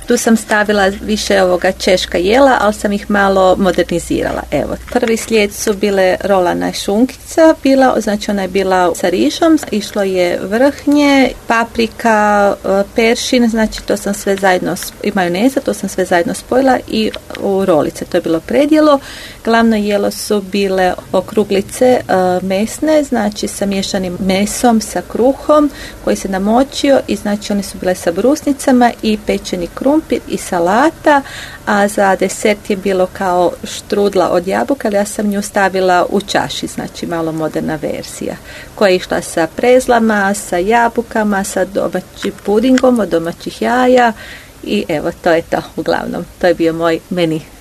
Tu sam stavila više ovoga češka jela, ali sam ih malo modernizirala. Evo, prvi slijed su bile rolana šunkica, znači ona je bila sa rižom, išlo je vrhnje, paprika, peršin, znači to sam sve zajedno, i majoneza, to sam sve zajedno spojila i u rolice, to je bilo predjelo. Glavno jelo su bile okruglice mesne, znači sa miješanim mesom, sa kruhom koji se namočio i znači one su bile sa brusnicama i pečeni krumpir i salata, a za desert je bilo kao štrudla od jabuka, ali ja sam nju stavila u čaši, znači malo moderna verzija, koja je išla sa prezlama, sa jabukama, sa domaćim pudingom od domaćih jaja i evo, to je to uglavnom. To je bio moj meni